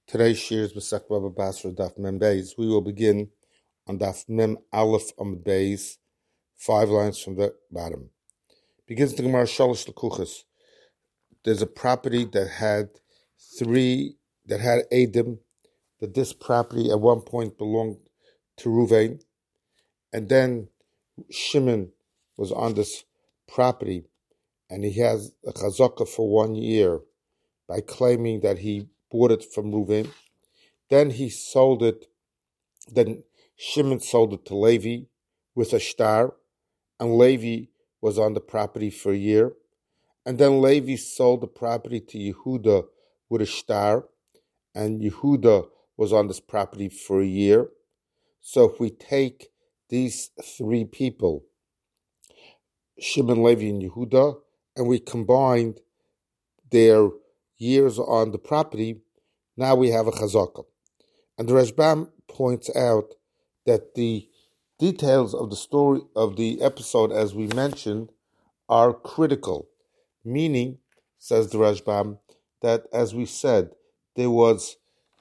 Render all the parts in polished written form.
Today's shir is Masech Baba Basra Daf Mem Beis. We will begin on Daf Mem Aleph Amud Beis, 5 lines from the bottom. Begins the Gemara Shalosh Lekuchas. There's a property that had Edom, that this property at one point belonged to Ruvain, and then Shimon was on this property, and he has a chazaka for 1 year by claiming that he bought it from Ruvain. Then he sold it. Then Shimon sold it to Levi with a shtar, and Levi was on the property for a year. And then Levi sold the property to Yehuda with a shtar, and Yehuda was on this property for a year. So if we take these three people, Shimon, Levi, and Yehuda, and we combined their years on the property, now we have a chazaka. And the Rashbam points out that the details of the story of the episode, as we mentioned, are critical. Meaning, says the Rashbam, that as we said, there is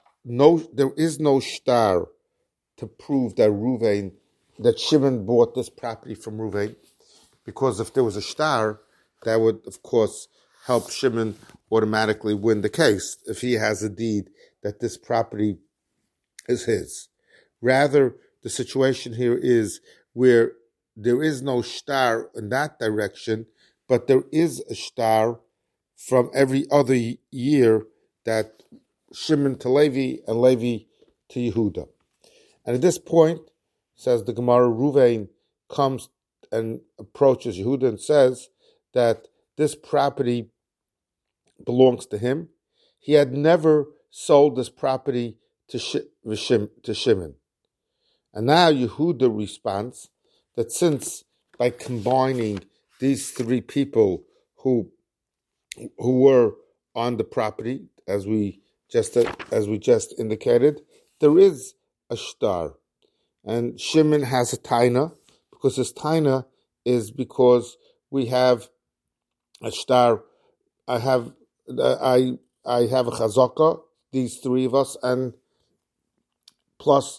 no shtar to prove that Shimon bought this property from Ruvain, because if there was a shtar, that would, of course, help Shimon automatically win the case if he has a deed that this property is his. Rather, the situation here is where there is no shtar in that direction, but there is a shtar from every other year that Shimon to Levi and Levi to Yehuda. And at this point, says the Gemara, Ruvain comes and approaches Yehuda and says that this property belongs to him. He had never sold this property to Shimon. And now Yehuda responds that since by combining these three people who were on the property, as we just indicated, there is a shtar, and Shimon has a taina, because his taina is because we have a shtar. I have a chazaka, these three of us, and plus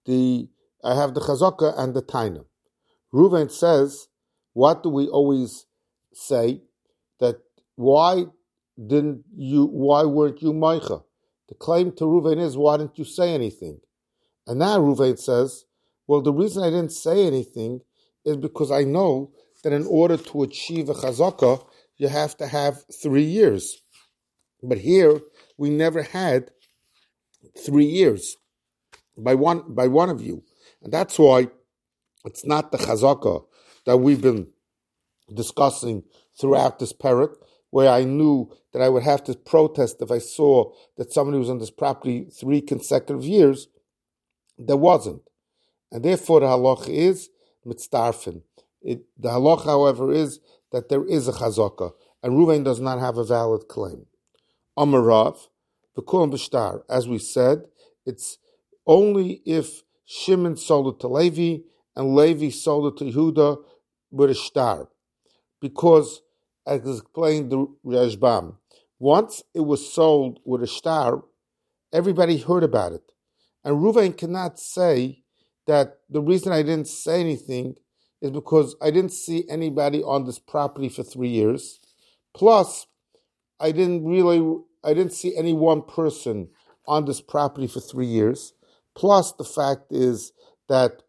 I have the chazaka and the taina. Reuven says, what do we always say? That why weren't you Meicha? The claim to Reuven is, why didn't you say anything? And now Reuven says, well, the reason I didn't say anything is because I know that in order to achieve a chazaka, you have to have 3 years. But here, we never had 3 years by one of you. And that's why it's not the chazaka that we've been discussing throughout this parak, where I knew that I would have to protest if I saw that somebody was on this property 3 consecutive years. There wasn't. And therefore the halacha is mitzdarfen. The halacha, however, is that there is a chazaka, and Reuven does not have a valid claim. Amarav, v'kulam b'shtar. As we said, it's only if Shimon sold it to Levi and Levi sold it to Yehuda with a shtar. Because, as explained the Rashbam, once it was sold with a shtar, everybody heard about it. And Reuven cannot say that the reason I didn't say anything is because I didn't see anybody on this property for 3 years. Plus, I didn't see any one person on this property for 3 years. Plus, the fact is that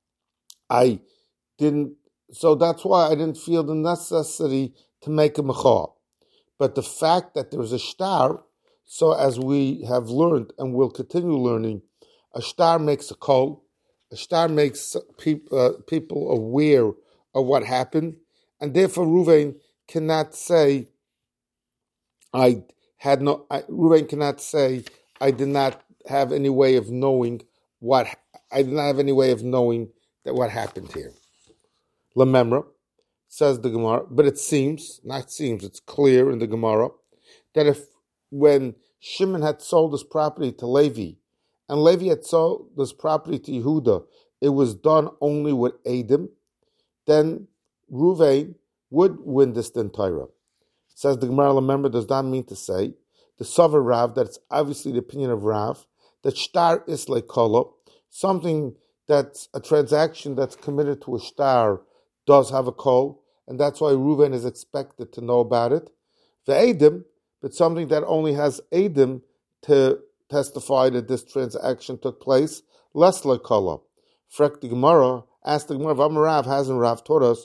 so that's why I didn't feel the necessity to make a mechah. But the fact that there's a shtar, so as we have learned and will continue learning, a shtar makes a kol. A shtar makes people aware of what happened, and therefore Reuven cannot say Reuven cannot say I did not have any way of knowing what happened here. Lememra, says the Gemara, but it's clear in the Gemara that when Shimon had sold this property to Levi, and Levi had sold this property to Yehuda, it was done only with Edom, then Reuven would win this din Torah. Says the Gemara, remember, does not mean to say the Savar Rav, that's obviously the opinion of Rav, that shtar is like kolo, something that's a transaction that's committed to a shtar does have a kol, and that's why Reuven is expected to know about it. The Eidim, but something that only has Eidim to testify that this transaction took place, less like kolo. Frek the Gemara, asked the Gemara, Rav hasn't Rav taught us,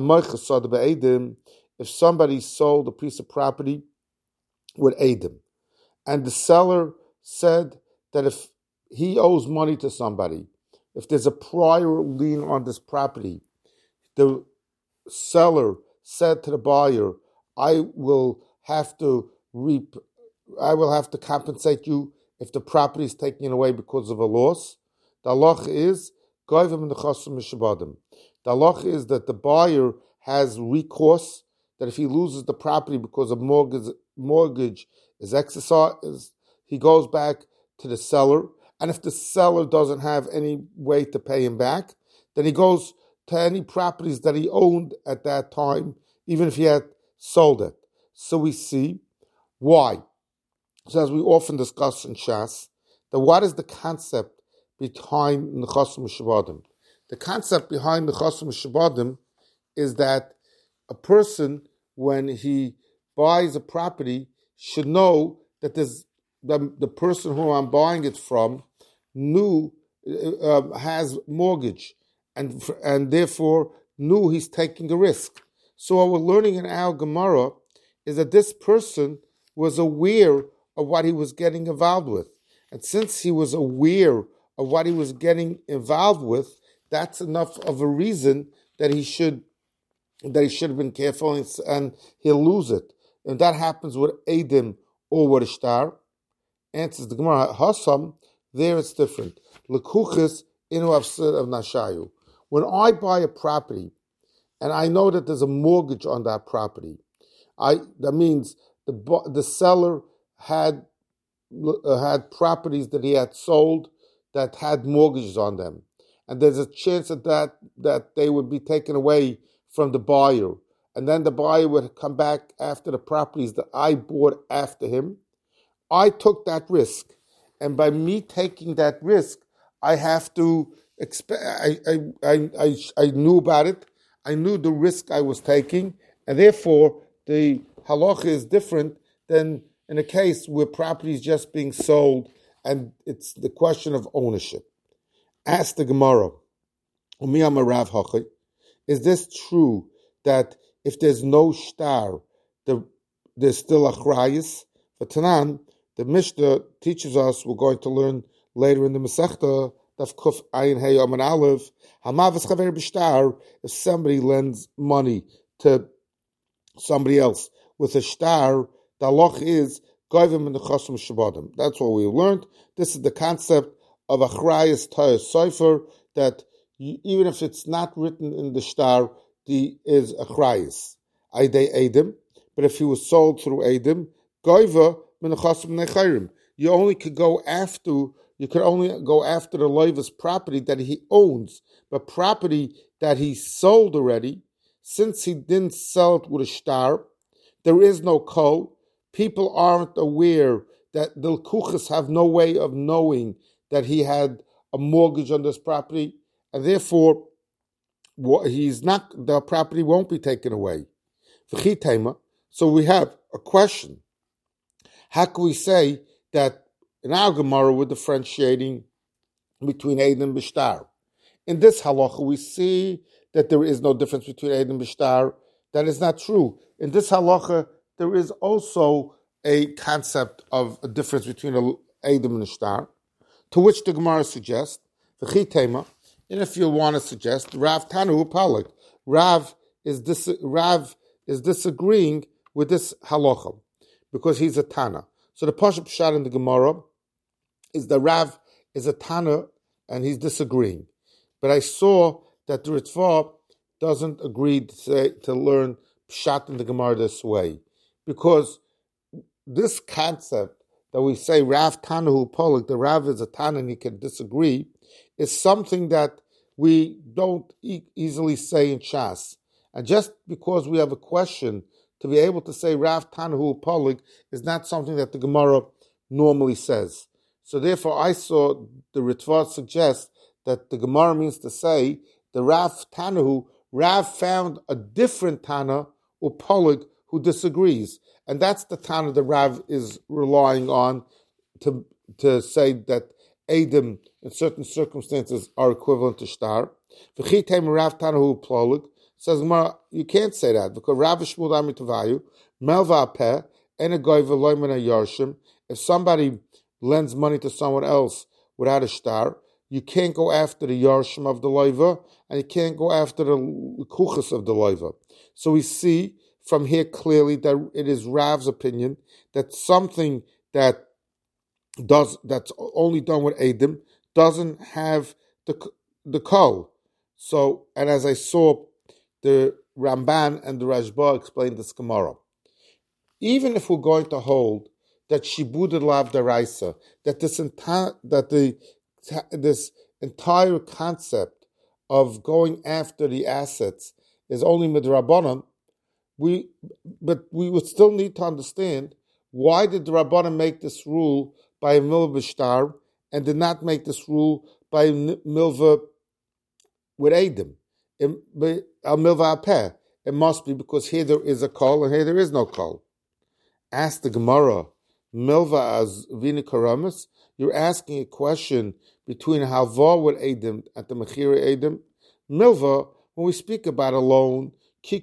if somebody sold a piece of property with Eidim, and the seller said that if he owes money to somebody, if there's a prior lien on this property, the seller said to the buyer, I will have to compensate you if the property is taken away because of a loss. The halach is the halach is that the buyer has recourse, that if he loses the property because of mortgage is exercised, he goes back to the seller, and if the seller doesn't have any way to pay him back, then he goes to any properties that he owned at that time, even if he had sold it. So we see why. So as we often discuss in Shas, that what is the concept behind Nechasim Shabadim? The concept behind Nechasim Shabadim is that a person, when he buys a property, should know that the person who I'm buying it from has mortgage, and therefore knew he's taking a risk. So what we're learning in our Gemara is that this person was aware of what he was getting involved with. And since he was aware of what he was getting involved with, that's enough of a reason that he should have been careful, and he'll lose it. And that happens with Eidim or with a shtar. Answers the Gemara, Hasam, there it's different. Lekuchis inu afsid of nashayu. When I buy a property, and I know that there's a mortgage on that property, that means the seller had properties that he had sold that had mortgages on them, and there's a chance that they would be taken away from the buyer, and then the buyer would come back after the properties that I bought after him. I took that risk, and by me taking that risk, I have to I knew about it. I knew the risk I was taking, and therefore the halacha is different than in a case where property is just being sold and it's the question of ownership. Ask the Gemara, is this true that if there's no shtar, there's still a chrayis? For Tanan, the Mishnah teaches us, we're going to learn later in the Masechta, Daf Kuf Ayin Hey Yom and Aleph, Hamavas Chaver B'Shtar, if somebody lends money to somebody else with a shtar, the halach is Goyvim and the Chosum Shabadim. That's what we learned. This is the concept of Achrayas Tayas Sofer, that even if it's not written in the shtar, is Achrayas. Aidei Eidim, but if he was sold through Eidim, Goyva min Chosum Nechayrim. You could only go after the loiva's property that he owns, but property that he sold already, since he didn't sell it with a shtar, there is no kol. People aren't aware that the kuchas have no way of knowing that he had a mortgage on this property, and therefore the property won't be taken away. So we have a question. How can we say that in our Gemara we're differentiating between Eid and Bishtar? In this halacha we see that there is no difference between Eid and Bishtar. That is not true. In this halacha there is also a concept of a difference between Eid and Bishtar, to which the Gemara suggests, and if you want to suggest, Rav Tanu Palik, Rav is disagreeing with this halacha because he's a Tana. So the Pashup Pshat in the Gemara is the Rav is a Tana and he's disagreeing. But I saw that the Ritva doesn't agree to learn Pshat in the Gemara this way, because this concept that we say Rav Tanahu Polik, the Rav is a Tana and he can disagree, is something that we don't easily say in Shas. And just because we have a question, to be able to say Rav Tanahu Polig is not something that the Gemara normally says. So therefore I saw the Ritva suggest that the Gemara means to say the Rav Tanahu, Rav found a different Tana Upolig who disagrees. And that's the Tana that Rav is relying on to say that Edom in certain circumstances are equivalent to Shtar. Rav Tanahu Polig says Gemara, you can't say that because Rav Shmuel Amitavayu, Melva Peh, and a Goy Veloimana Yarshim, if somebody lends money to someone else without a Shtar, you can't go after the Yarshim of the Loiva, and you can't go after the Kuchas of the Loiva. So we see from here clearly that it is Rav's opinion that something that's only done with Edom doesn't have the kol. So, and as I saw, the Ramban and the Rashba explained this Gemara. Even if we're going to hold that Shibud Lav Daraisa, that this entire concept of going after the assets is only midrabanan, but we would still need to understand why did the Rabbanan make this rule by a milva b'shtar and did not make this rule by a milva with Edom, a milva apeh. It must be because here there is a kol and here there is no kol. Ask the Gemara, milva as vini karamis. You're asking a question between hava with Edom and the mechira Edom. Milva, when we speak about a loan,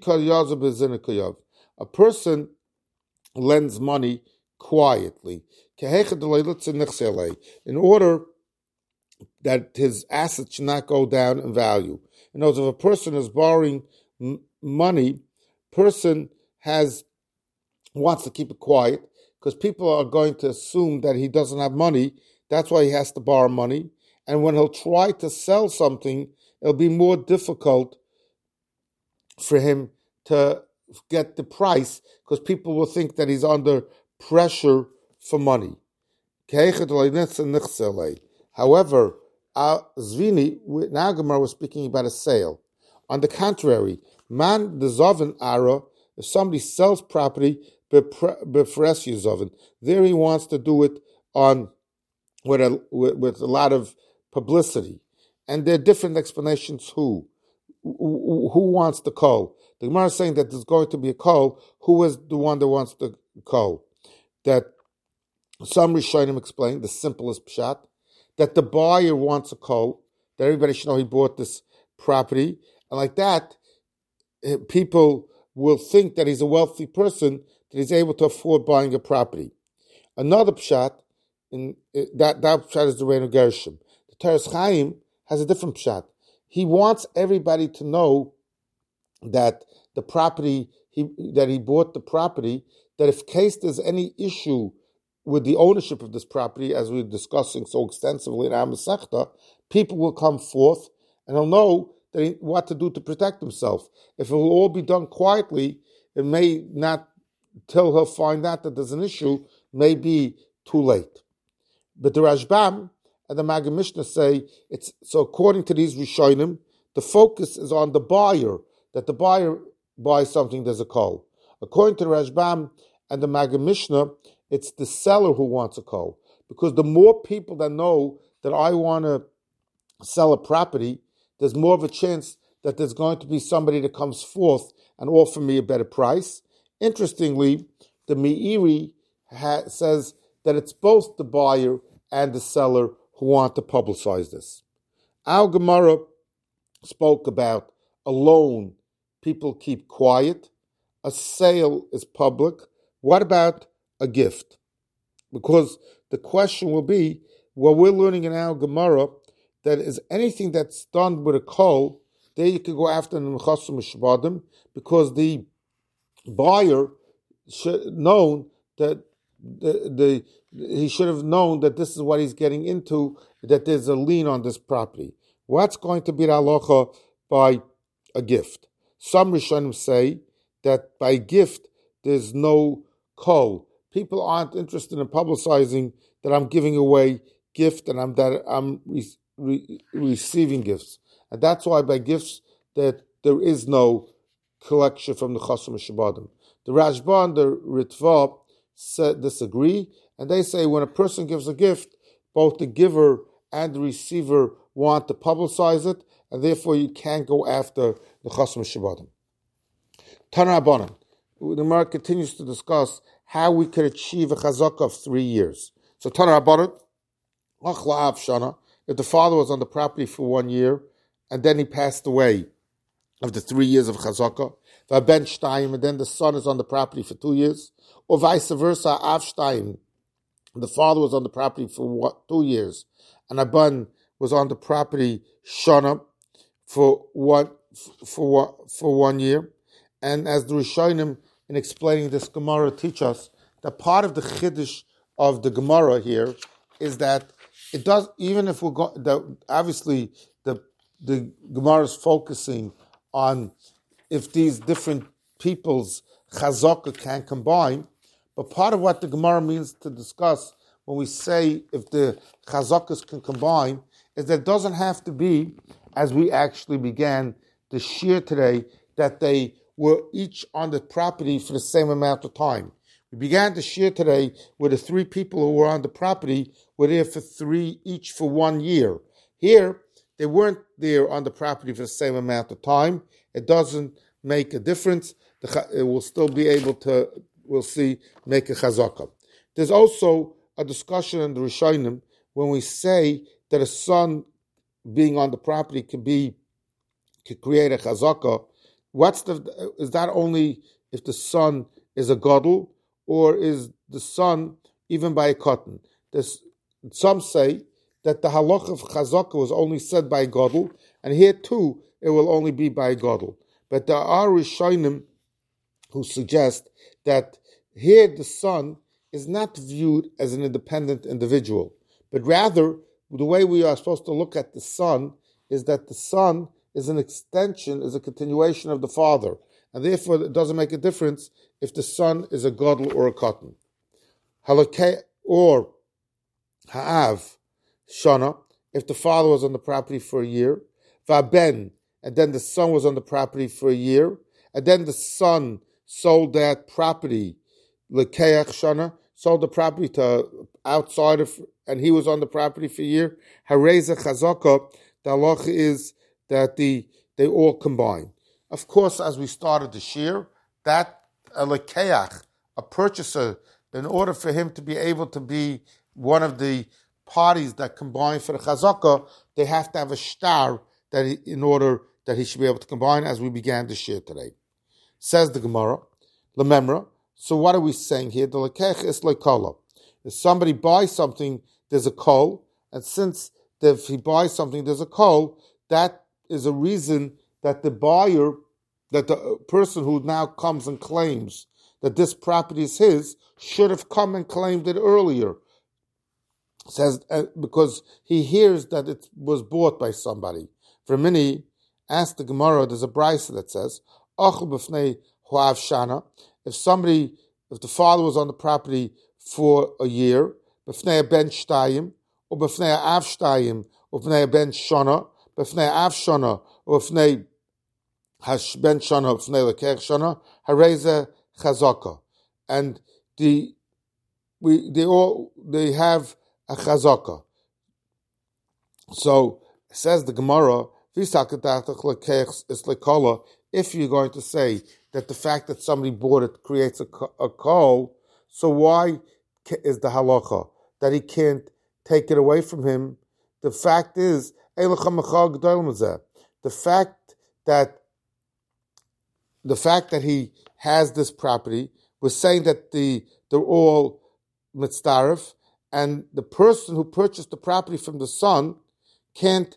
a person lends money quietly in order that his assets should not go down in value. In other words, if a person is borrowing money, person wants to keep it quiet because people are going to assume that he doesn't have money. That's why he has to borrow money. And when he'll try to sell something, it'll be more difficult for him to get the price because people will think that he's under pressure for money. However, Zvini, now Gemara was speaking about a sale. On the contrary, man the Zoven Ara, if somebody sells property, befres Zoven, there he wants to do it on with a lot of publicity. And there are different explanations who wants the kol. The Gemara is saying that there's going to be a kol. Who is the one that wants the kol? That some Rishonim explain, the simplest pshat, that the buyer wants a kol, that everybody should know he bought this property. And like that, people will think that he's a wealthy person, that he's able to afford buying a property. Another pshat, that pshat is the Reinu Gershom. The Teres Chaim has a different pshat. He wants everybody to know that the property, that he bought the property, that if case there's any issue with the ownership of this property, as we were discussing so extensively in our Masechta, people will come forth and he'll know what to do to protect himself. If it will all be done quietly, it may not, till he'll find out that there's an issue, may be too late. But the Rashbam and the Maggid Mishnah say, so according to these Rishonim, the focus is on the buyer, that the buyer buys something, there's a kol. According to the Rashbam and the Maggid Mishnah, it's the seller who wants a kol. Because the more people that know that I want to sell a property, there's more of a chance that there's going to be somebody that comes forth and offer me a better price. Interestingly, the Meiri says that it's both the buyer and the seller who want to publicize this. Our Gemara spoke about a loan, people keep quiet. A sale is public. What about a gift? Because the question will be, well, we're learning in our Gemara that is anything that's done with a kol, there you could go after the Nechassim Shvadim, because the buyer should known that he should have known that this is what he's getting into, that there's a lien on this property. What's going to be the halacha by a gift? Some Rishonim say that by gift there's no kol. People aren't interested in publicizing that I'm giving away gift and I'm receiving gifts, and that's why by gifts that there is no collection from the Chasam Shabbatim. The Rashba and the Ritva disagree, and they say when a person gives a gift, both the giver and the receiver want to publicize it, and therefore you can't go after the Chasam Shabbatim. Tana Rabbanan. The Gemara continues to discuss how we could achieve a chazakah of 3 years. So Tana Rabbanan, if the father was on the property for 1 year, and then he passed away of the 3 years of chazakah, v'aben shtayim, and then the son is on the property for 2 years, or vice versa, av shtayim, the father was on the property for 2 years, and Aban was on the property shana for 1 year. And as the Rishonim in explaining this Gemara teach us, that part of the chiddush of the Gemara here is that it does, even if obviously the Gemara is focusing on if these different people's chazakah can combine, but part of what the Gemara means to discuss when we say if the chazakahs can combine is that it doesn't have to be, as we actually began the shir today, that they were each on the property for the same amount of time. We began the shir today where the 3 people who were on the property were there for each for 1 year. Here, they weren't there on the property for the same amount of time. It doesn't make a difference. It will still be able to, we'll see, make a chazakah. There's also a discussion in the Rishonim when we say that a son being on the property could create a chazakah. Is that only if the son is a gadol, or is the son even by a cotton? Some say that the halach of chazakah was only said by a gadol, and here too it will only be by a gadol. But there are Rishonim who suggest that here the son is not viewed as an independent individual, but rather the way we are supposed to look at the son is that the son is an extension, is a continuation of the father, and therefore it doesn't make a difference if the son is a gadol or a cotton. Halakeh or ha'av shana, if the father was on the property for a year, va'ben, and then the son was on the property for a year, and then the son sold that property, lekeach shana, sold the property to outside of, and he was on the property for a year. Hareza chazakah, the halacha is that they all combine. Of course, as we started the shir, that a lekeach, a purchaser, in order for him to be able to be one of the parties that combine for the chazakah, they have to have a shtar in order that he should be able to combine, as we began the shir today. Says the Gemara, lememra. So what are we saying here? The lekech is lekola. If somebody buys something, there's a kol, and since if he buys something, there's a kol, that is a reason that the buyer, that the person who now comes and claims that this property is his, should have come and claimed it earlier. It says because he hears that it was bought by somebody. Vermini asked the Gemara, there's a brisa that says, Achel b'fnei huav shana. If the father was on the property for a year, b'fnei ben shtayim, or b'fnei av shtayim, or b'fnei ben shana, b'fnei av shana, or b'fnei ben shana, b'fnei lekech shana, hareza chazaka, and they have a chazaka. So says the Gemara, if you're going to say that the fact that somebody bought it creates a kol, so why is the halacha that he can't take it away from him? The fact is, the fact that he has this property was saying that they're all mitzdarif, and the person who purchased the property from the son can't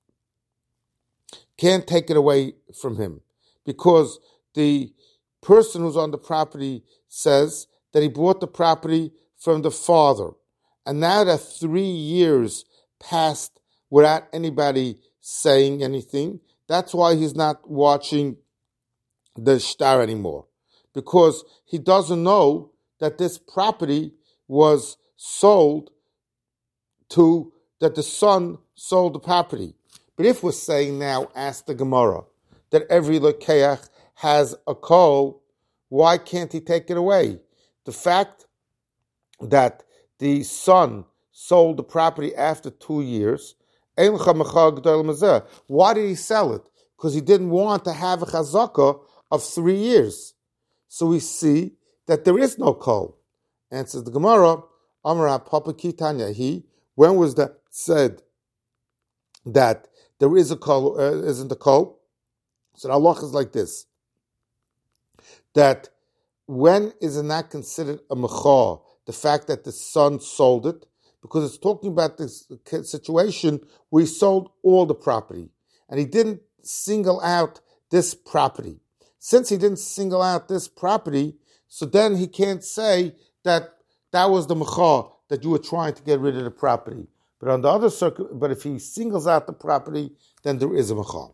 take it away from him, because the person who's on the property says that he bought the property from the father, and now that 3 years passed without anybody saying anything, that's why he's not watching the shtar anymore, because he doesn't know that this property was sold that the son sold the property. But if we're saying now, ask the Gemara, that every lekeach has a kol, why can't he take it away? The fact that the son sold the property after 2 years, why did he sell it? Because he didn't want to have a chazakah of 3 years. So we see that there is no kol. Answers the Gemara, Amar Papa Kitanya, when was that said that there is a kol, isn't a kol? So the halach is like this, that when is it not considered a mechah, the fact that the son sold it? Because it's talking about this situation where he sold all the property, and he didn't single out this property. Since he didn't single out this property, so then he can't say that that was the mechah, that you were trying to get rid of the property. But on the other circuit, but if he singles out the property, then there is a mechah.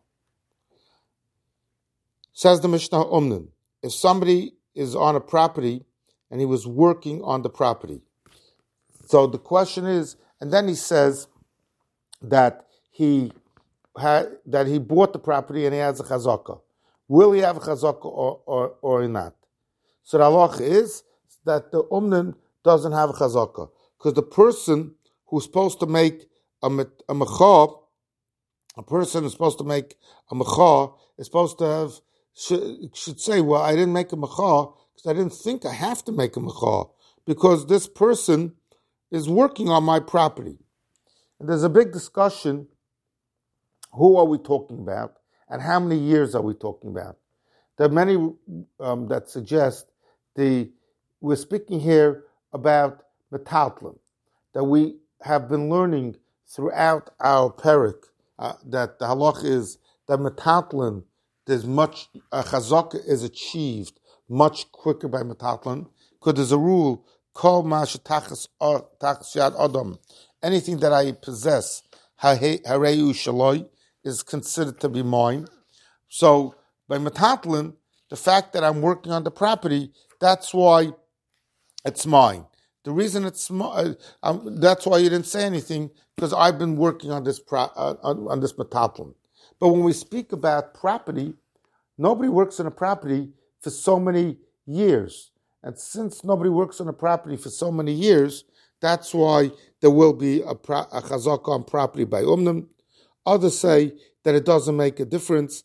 Says the Mishnah Umnan, if somebody is on a property and he was working on the property, so the question is, and then he says that he bought the property and he has a chazakah. Will he have a chazakah or not? So the halach is that the umnan doesn't have a chazakah, because the person who's supposed to make a mechah, a person who's supposed to make a mechah is supposed to have should say, well, I didn't make a mechah because I didn't think I have to make a mechah, because this person is working on my property. And there's a big discussion, who are we talking about and how many years are we talking about? There are many that suggest we're speaking here about metaltlin, that we have been learning throughout our parak, that the halach is that metaltlin, there's much, chazakah is achieved much quicker by metaltlin, because there's a rule, kol ma shetachas yad adam, anything that I possess, hareu shaloi, is considered to be mine. So by metaltlin, the fact that I'm working on the property, that's why it's mine. The reason it's that's why you didn't say anything, because I've been working on this on this metaltlin. But when we speak about property, nobody works on a property for so many years. And since nobody works on a property for so many years, that's why there will be a chazakah on property by umnam. Others say that it doesn't make a difference.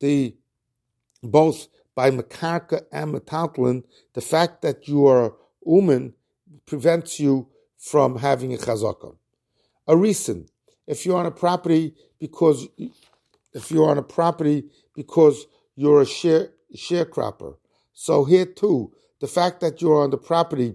Both by mekarka and metaltlin, the fact that you are uman prevents you from having a chazakah. A reason, if you're on a property because you're a sharecropper. So here too, the fact that you're on the property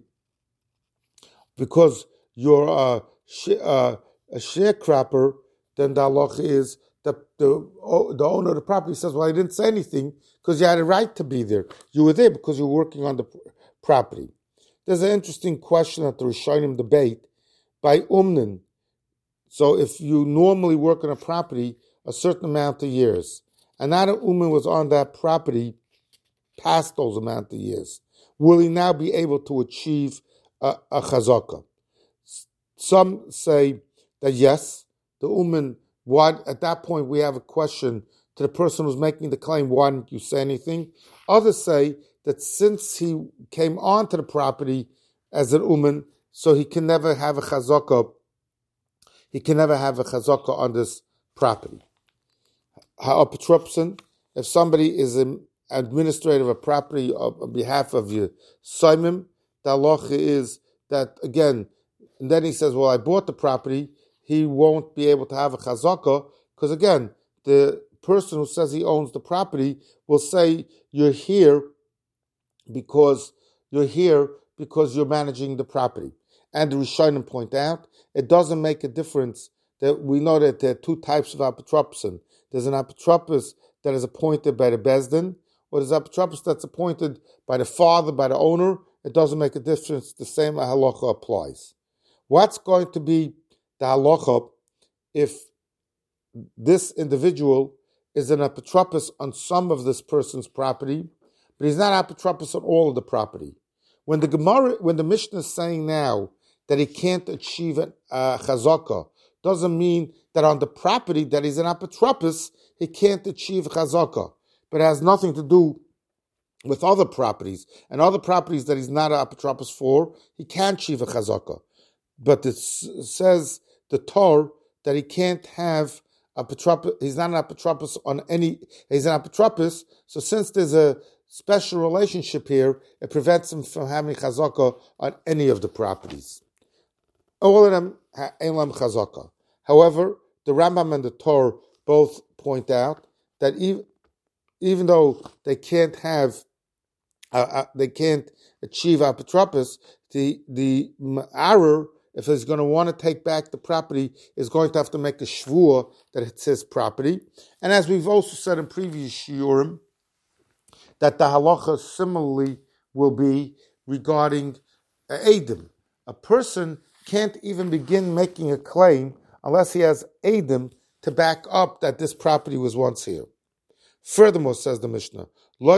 because you're a sharecropper, then the halach is that the owner of the property says, well, I didn't say anything because you had a right to be there. You were there because you were working on the property. There's an interesting question at the Rishonim debate by umnan. So if you normally work on a property a certain amount of years, and now that uman was on that property past those amount of years, will he now be able to achieve a chazakah? Some say that yes, the uman, at that point we have a question to the person who's making the claim, why didn't you say anything? Others say that since he came onto the property as an uman, so he can never have a chazakah. He can never have a chazakah on this property. Ha'apotropsin, if somebody is an administrator of a property on behalf of your Simon, the halacha is that, again, and then he says, well, I bought the property, he won't be able to have a chazakah, because again, the person who says he owns the property will say, you're here because you're managing the property. And the Rishonim point out, it doesn't make a difference that we know that there are two types of apotropsin. There's an apotropos that is appointed by the Bezdin, or there's an apotropos that's appointed by the father, by the owner. It doesn't make a difference. The same halacha applies. What's going to be the halacha if this individual is an apotropos on some of this person's property, but he's not apotropos on all of the property? When the Mishnah is saying now that he can't achieve a chazakah, doesn't mean that on the property that he's an apotropos, he can't achieve chazakah. But it has nothing to do with other properties, and other properties that he's not an apotropos for, he can't achieve a chazaka. But it says the Torah that he can't have apotropos. He's not an apotropos on any. He's an apotropos. So since there's a special relationship here, it prevents him from having chazaka on any of the properties. All of them elam chazaka. However, the Rambam and the Torah both point out that even though they can't have, they can't achieve apotropos, the ma'arer, if he's going to want to take back the property, is going to have to make a shvua that it's his property. And as we've also said in previous shiurim, that the halacha similarly will be regarding Eidim. A person can't even begin making a claim unless he has Eidim to back up that this property was once here. Furthermore, says the Mishnah,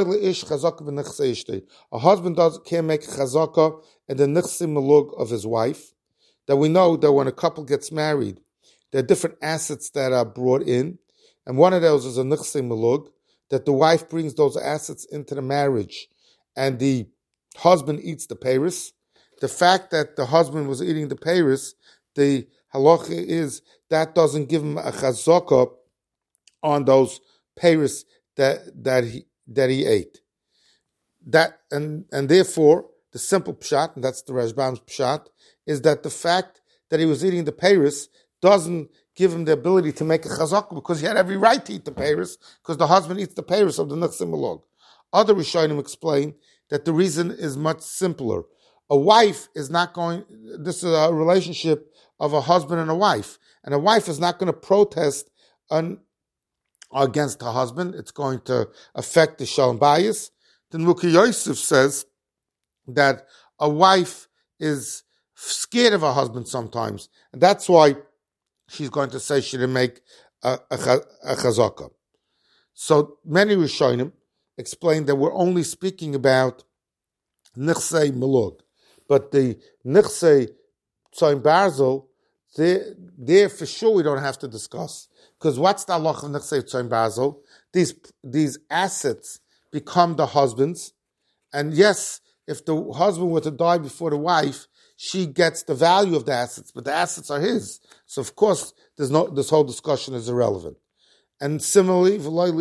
a husband can't make chazaka in the nichsi malug of his wife. That we know that when a couple gets married, there are different assets that are brought in, and one of those is a nichsi malug, that the wife brings those assets into the marriage, and the husband eats the peiros. The fact that the husband was eating the peiros, the halacha is that doesn't give him a chazaka on those peiros that he ate. That and therefore the simple pshat, and that's the Rashbam's pshat, is that the fact that he was eating the peiros doesn't give him the ability to make a chazaka because he had every right to eat the peiros because the husband eats the peiros of the nichsim malog. Other Rishonim explain that the reason is much simpler. A wife is not going. This is a relationship of a husband and a wife is not going to protest against her husband. It's going to affect the shalom bayis. Then Ruki Yosef says that a wife is scared of her husband sometimes, and that's why she's going to say she didn't make a chazaka. So many Rishonim explain that we're only speaking about nichsei malug, but the nichsei tzoyin barzel, there for sure we don't have to discuss, because what's the halach of nichsei tzoyin barzel? These assets become the husband's, and yes, if the husband were to die before the wife, she gets the value of the assets, but the assets are his. So of course, this whole discussion is irrelevant. And similarly,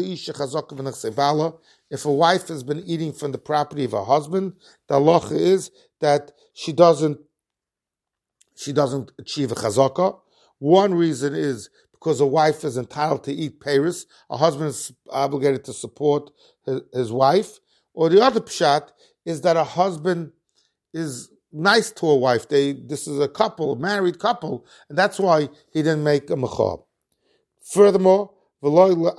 if a wife has been eating from the property of her husband, the halacha is that she doesn't achieve a chazaka. One reason is because a wife is entitled to eat peiros. A husband is obligated to support his wife. Or the other pshat is that a husband is nice to a wife. This is a couple, a married couple, and that's why he didn't make a mechab. Furthermore, a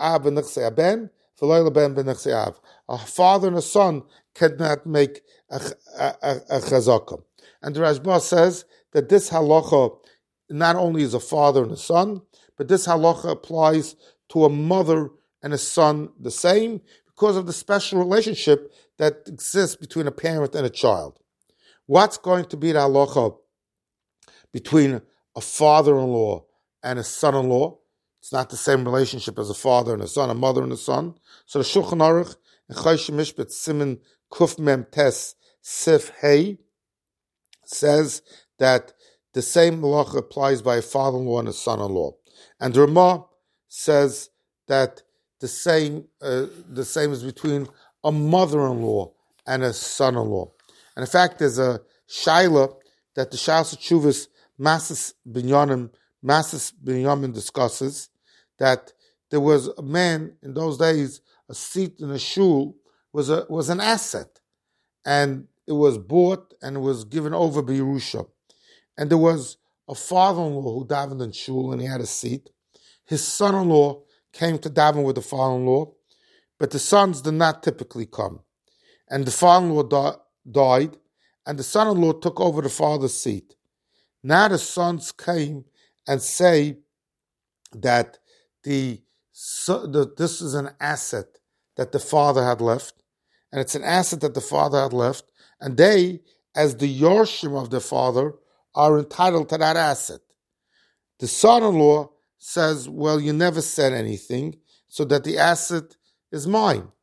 father and a son cannot make a chazaka. And the Rashba says that this halacha not only is a father and a son, but this halacha applies to a mother and a son the same because of the special relationship that exists between a parent and a child. What's going to be the halacha between a father-in-law and a son-in-law? It's not the same relationship as a father and a son, a mother and a son. So the Shulchan Aruch in Choshen Mishpat Siman Kuf Mem Tes Sif Hey says that the same halacha applies by a father-in-law and a son-in-law. And the Ramah says that the same is between a mother-in-law and a son-in-law. And in fact, there's a shaila that the Shas Tshuvas Masis Binyamin discusses, that there was a man in those days, a seat in a shul was an asset, and it was bought and it was given over by Yerusha. And there was a father-in-law who davened in shul and he had a seat. His son-in-law came to daven with the father-in-law, but the sons did not typically come. And the father-in-law died, and the son-in-law took over the father's seat. Now the sons came and say that this is an asset that the father had left, and it's an asset that the father had left, and they, as the Yorshim of the father, are entitled to that asset. The son-in-law says, well, you never said anything, so that the asset is mine.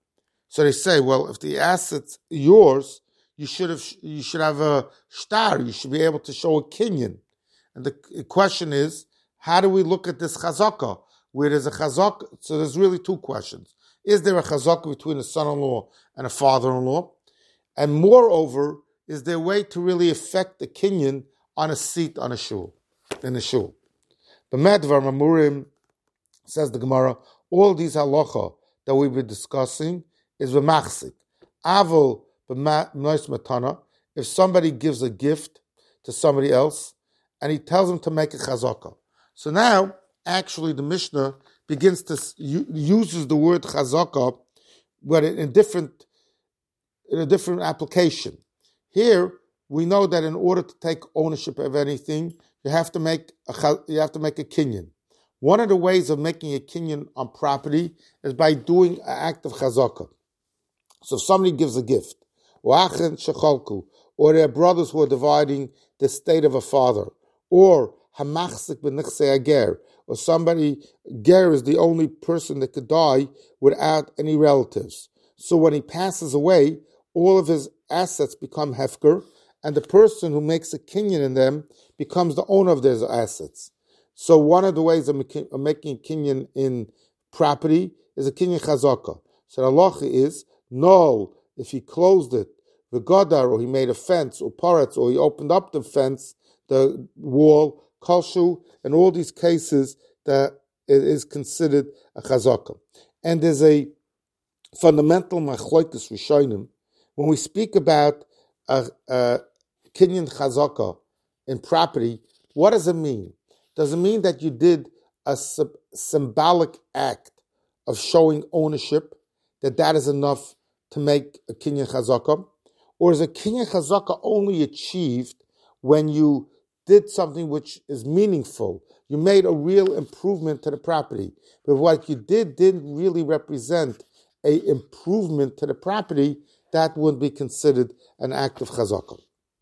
So they say, well, if the asset's yours, you should have a star. You should be able to show a kinyan. And the question is, how do we look at this chazaka? Where there's a chazaka, so there's really two questions. Is there a chazaka between a son-in-law and a father-in-law? And moreover, is there a way to really affect the kinyan on a seat on a shul, in a shul? B'medvar Mamurim, says the Gemara, all these halacha that we've been discussing is b'machzik. Avol b'nois matana, if somebody gives a gift to somebody else, and he tells him to make a chazaka. So now, actually, the Mishnah begins to uses the word chazaka, but in a different application. Here, we know that in order to take ownership of anything, you have to make a kinyan. One of the ways of making a kinyan on property is by doing an act of chazaka. So if somebody gives a gift, or their brothers who are dividing the estate of a father, or hamachzik b'nichsei ager, or somebody, ger is the only person that could die without any relatives. So when he passes away, all of his assets become hefker, and the person who makes a kinyan in them becomes the owner of those assets. So one of the ways of making a kinyan in property is a kinyan chazaka. So the halacha is, no, if he closed it, the godar, or he made a fence, or paretz, or he opened up the fence, the wall, kalshu, in all these cases, that it is considered a chazaka. And there's a fundamental machloikus rishonim. When we speak about a kinyan chazaka in property, what does it mean? Does it mean that you did a symbolic act of showing ownership, that is enough to make a kinyan chazaka? Or is a kinyan chazaka only achieved when you did something which is meaningful? You made a real improvement to the property. But what you didn't really represent an improvement to the property, that wouldn't be considered an act of chazaka.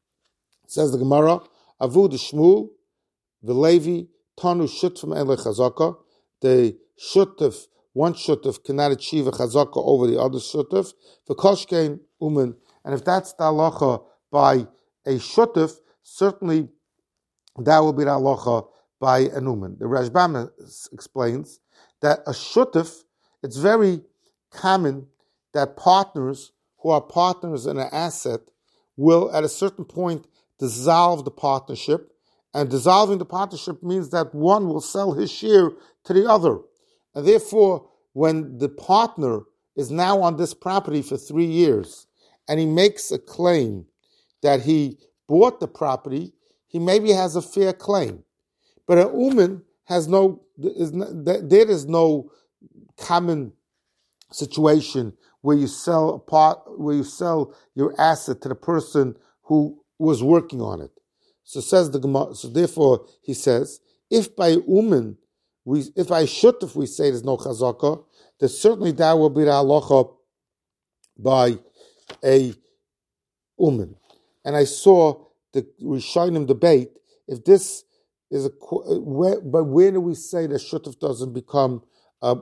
Says the Gemara, Avu de Shmuel, the Levi, Tanu Shutfim Ele Chazaka. The Shutf, one Shutf cannot achieve a chazaka over the other Shutf. For Koshkein Umen, and if that's the halacha by a Shutf, certainly that will be the halacha by an Umen. The Rashbam explains that a Shutf, it's very common that partners who are partners in an asset will at a certain point dissolve the partnership, and dissolving the partnership means that one will sell his share to the other. And therefore, when the partner is now on this property for 3 years, and he makes a claim that he bought the property, he maybe has a fair claim. But an uman has there is no common situation where you sell your asset to the person who was working on it. So says the Gemara. So therefore, he says, if by uman, if we say there's no chazaka, then certainly that will be the halacha by a uman. And I saw the Rishonim debate if this is but where do we say that shutuf doesn't become a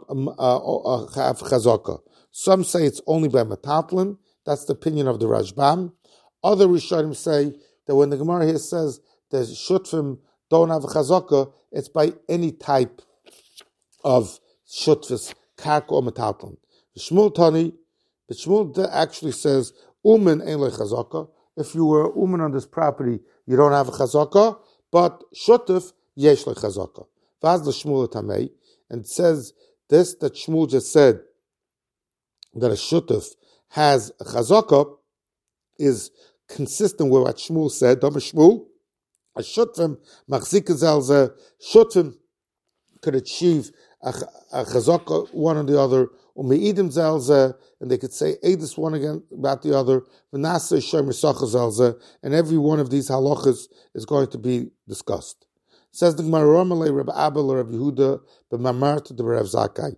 chazaka? Some say it's only by metatlin. That's the opinion of the Rashbam. Other Rishonim say that when the Gemara here says that shutfim don't have a chazaka, it's by any type of shutfis, karka or metatlin. Shmuel Tani, but Shmuel actually says umen ein le chazaka. If you were umen on this property, you don't have a chazaka, but shutuf yesh le chazaka. Vaz le Shmuel Tamei, and says this that Shmuel just said that a shutuf has a chazaka is consistent with what Shmuel said. Dama Shmuel, a shutfim machzik zelze, shutfim could achieve a chazaka one or the other, umeidim zelze, and they could say edus one again about the other, v'nasa shomer sacha zelze, and every one of these halachas is going to be discussed. Says the Gemara, Ramalei Reb Abba Reb Yehuda b'mamar to the Reb Zakai.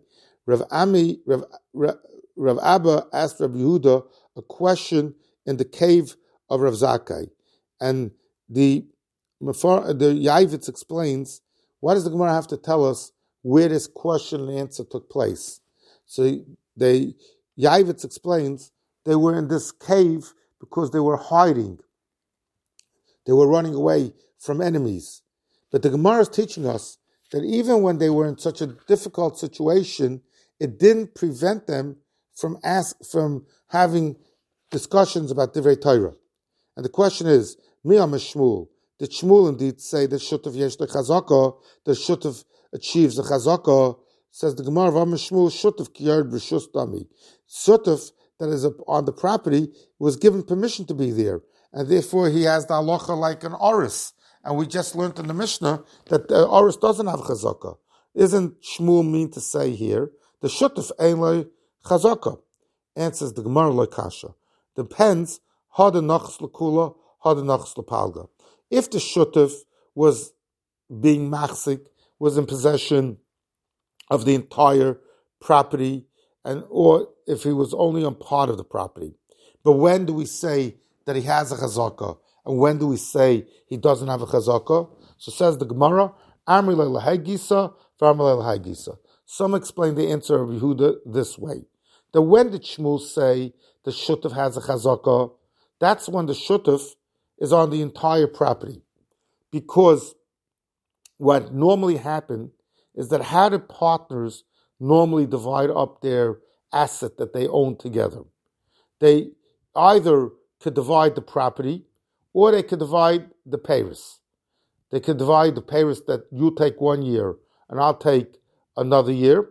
Rav Abba asked Reb Yehuda a question in the cave of Rav Zakai, and the Yavitz explains, why does the Gemara have to tell us where this question and answer took place? So they Yaivitz explains they were in this cave because they were hiding. They were running away from enemies. But the Gemara is teaching us that even when they were in such a difficult situation, it didn't prevent them from having discussions about Divrei Torah. And the question is, Miyam Shmuel, did Shmuel indeed say that Shutav Yesh the Chazaka, the Shutav achieves the Chazaka? Says the Gemara, Shmuel Shutav Kiyard B'Shus Dami. Shutav that is on the property was given permission to be there, and therefore he has the halacha like an oris. And we just learned in the Mishnah that the oris doesn't have chazaka. Isn't Shmuel mean to say here the shutuf ein lo chazaka? Answers the Gemara lo kasha. Depends had nachs lekula, had nachs lepalga. If the shutuf was being machzik, was in possession of the entire property, or if he was only on part of the property. But when do we say that he has a chazaka, and when do we say he doesn't have a chazaka? So says the Gemara, Amri le'lahai gisa, v'amri le'lahai gisa. Some explain the answer of Yehuda this way: that when did Shmuel say the shutuf has a chazaka? That's when the shutuf is on the entire property, because what normally happened is that how do partners normally divide up their asset that they own together? They either could divide the property, or they could divide the payers. They could divide the payers that you take 1 year and I'll take another year,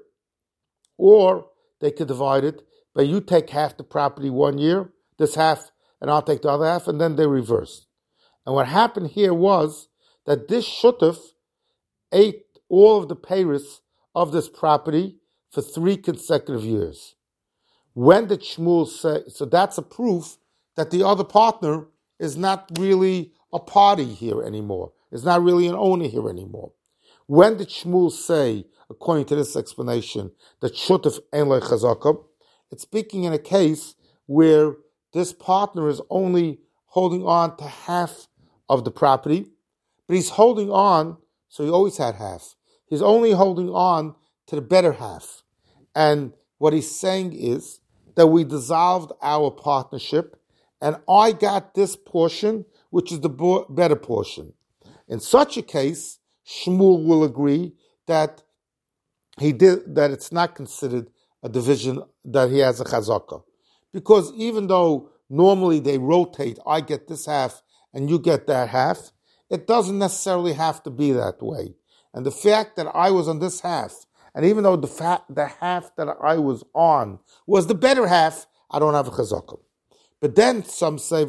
or they could divide it, but you take half the property 1 year, this half, and I'll take the other half, and then they reverse. And what happened here was that this shutuf ate all of the payers of this property for 3 consecutive years. When did Shmuel say, so that's a proof that the other partner is not really a party here anymore, is not really an owner here anymore. When did Shmuel say, according to this explanation, that shutuf ein lo chazaka? It's speaking in a case where this partner is only holding on to half of the property, but he's holding on, so he always had half. He's only holding on to the better half. And what he's saying is that we dissolved our partnership, and I got this portion, which is the better portion. In such a case, Shmuel will agree that that it's not considered a division, that he has a chazaka. Because even though normally they rotate, I get this half and you get that half, it doesn't necessarily have to be that way. And the fact that I was on this half, and even though the half that I was on was the better half, I don't have a chazaka. But then some say,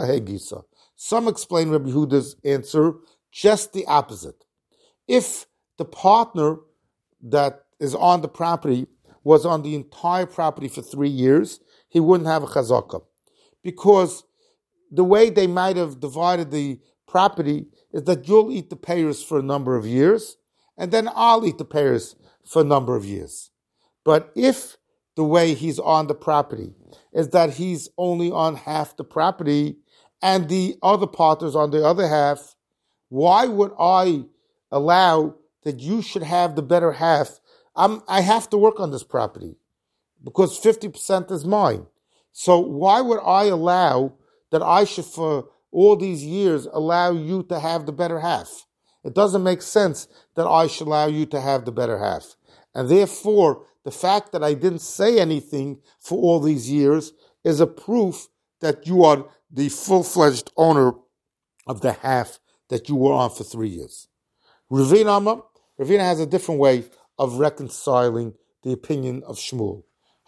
some explain Rabbi Yehuda's answer just the opposite. If the partner that is on the property was on the entire property for 3 years, he wouldn't have a chazaka. Because the way they might have divided the property is that you'll eat the payers for a number of years, and then I'll eat the payers for a number of years. But if the way he's on the property is that he's only on half the property and the other partner's on the other half, why would I allow that you should have the better half? I have to work on this property because 50% is mine. So why would I allow that I should, for all these years, allow you to have the better half? It doesn't make sense that I should allow you to have the better half. And therefore, the fact that I didn't say anything for all these years is a proof that you are the full-fledged owner of the half that you were on for 3 years. Ravina has a different way of reconciling the opinion of Shmuel.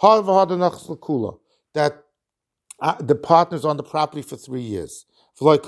That the partner's on the property for 3 years. We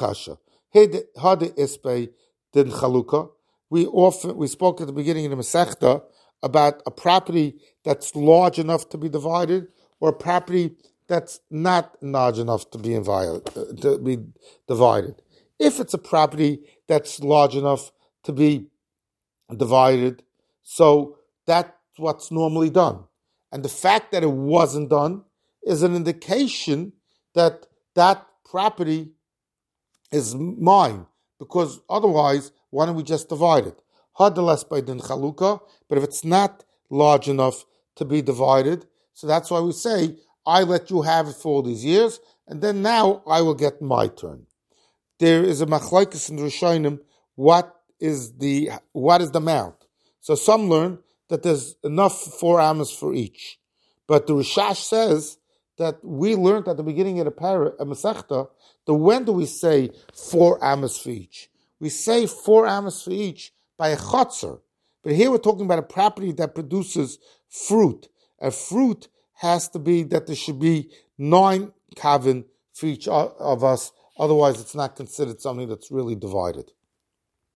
spoke at the beginning of the Masechta about a property that's large enough to be divided, or a property that's not large enough to be divided. If it's a property that's large enough to be divided, so that's what's normally done. And the fact that it wasn't done is an indication that that property is mine, because otherwise, why don't we just divide it? Hadalas by din chaluka, but if it's not large enough to be divided, so that's why we say I let you have it for all these years, and then now I will get my turn. There is a machlokes in the Rishonim. What is the amount? So some learn that there's enough 4 amos for each, but the Rishash says that we learned at the beginning of the Masechta that when do we say 4 amos for each? We say 4 amos for each by a chotzer. But here we're talking about a property that produces fruit. A fruit has to be that there should be 9 kavin for each of us. Otherwise, it's not considered something that's really divided.